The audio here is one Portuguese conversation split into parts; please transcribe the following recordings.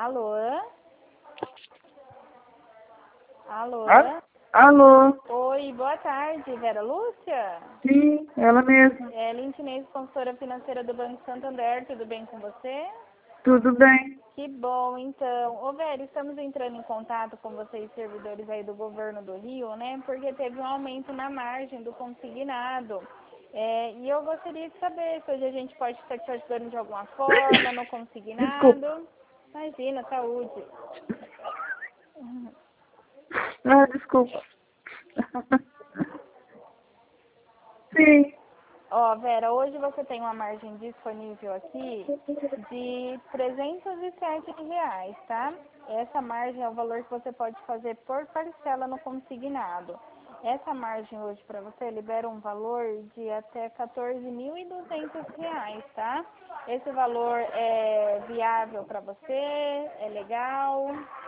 Alô? Alô? Alô? Oi, boa tarde, Vera Lúcia? Sim, ela mesma. É Lintinês, consultora financeira do Banco Santander, tudo bem com você? Tudo bem? Que bom, então. Ô, Vera, estamos entrando em contato com vocês, servidores aí do governo do Rio, né? Porque teve um aumento na margem do consignado. E eu gostaria de saber se hoje a gente pode estar te ajudando de alguma forma no Desculpa. consignado. Imagina, saúde. Ah, desculpa. Sim. Ó, Vera, hoje você tem uma margem disponível aqui de R$ 307, tá? Essa margem é o valor que você pode fazer por parcela no consignado. Essa margem hoje para você libera um valor de até R$ 14.200, tá? Esse valor é viável para você? É legal?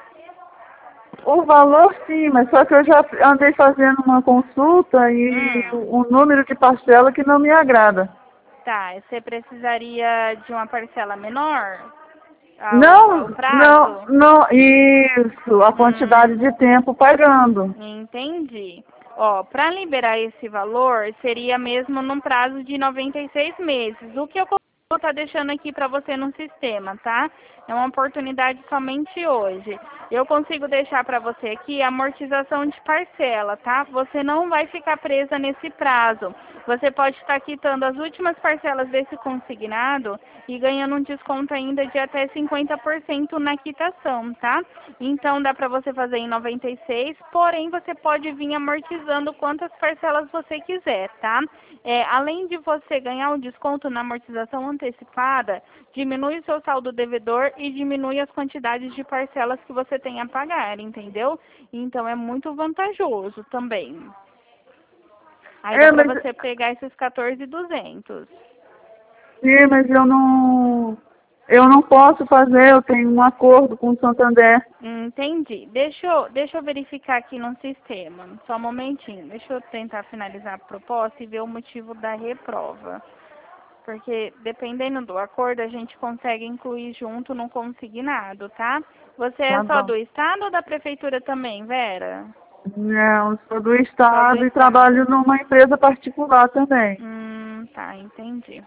O valor sim, mas só que eu já andei fazendo uma consulta e o número de parcela que não me agrada. Tá, você precisaria de uma parcela menor? Não, Ao prazo? não, isso, a quantidade de tempo pagando. Entendi. Ó, para liberar esse valor, seria mesmo num prazo de 96 meses. O que eu vou estar deixando aqui para você no sistema, tá? É uma oportunidade somente hoje. Eu consigo deixar para você aqui a amortização de parcela, tá? Você não vai ficar presa nesse prazo. Você pode estar quitando as últimas parcelas desse consignado e ganhando um desconto ainda de até 50% na quitação, tá? Então dá para você fazer em 96, porém você pode vir amortizando quantas parcelas você quiser, tá? Além de você ganhar um desconto na amortização antecipada, diminui o seu saldo devedor e diminui as quantidades de parcelas que você tem a pagar, entendeu? Então é muito vantajoso também. Aí dá para Mas, você pegar esses 14.200. sim, mas eu não posso fazer, eu tenho um acordo com o Santander. Entendi. Deixa eu verificar aqui no sistema. Só um momentinho. Deixa eu tentar finalizar a proposta e ver o motivo da reprova. Porque dependendo do acordo, a gente consegue incluir junto no consignado, tá? Você é Tá só bom. do Estado ou da Prefeitura também, Vera? Não, sou do Só do Estado e Estado. trabalho numa empresa particular também. Tá, entendi.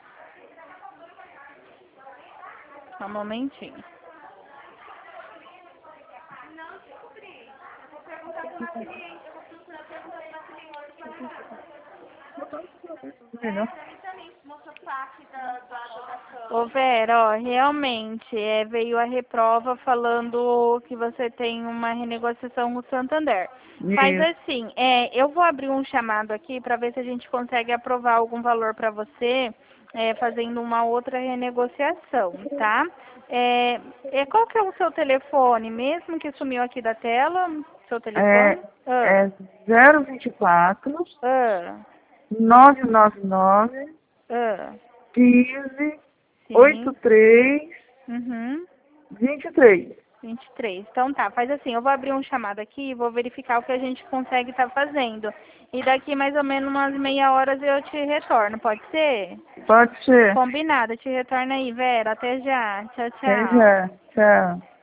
Só um momentinho. Melhor. Ô Vera, ó, realmente veio a reprova falando que você tem uma renegociação com o Santander. Faz Isso. assim, eu vou abrir um chamado aqui para ver se a gente consegue aprovar algum valor para você, fazendo uma outra renegociação, tá? Qual que é o seu telefone, mesmo que sumiu aqui da tela? Seu telefone? É 024 Ah, 999 ah, 15 sim. 83 Uhum. 23. 23. Então tá, faz assim, eu vou abrir um chamado aqui e vou verificar o que a gente consegue estar fazendo. E daqui mais ou menos umas meia hora eu te retorno, pode ser? Pode ser. Combinado, te retorno aí, Vera. Até já. Tchau, Até tchau. já. Tchau.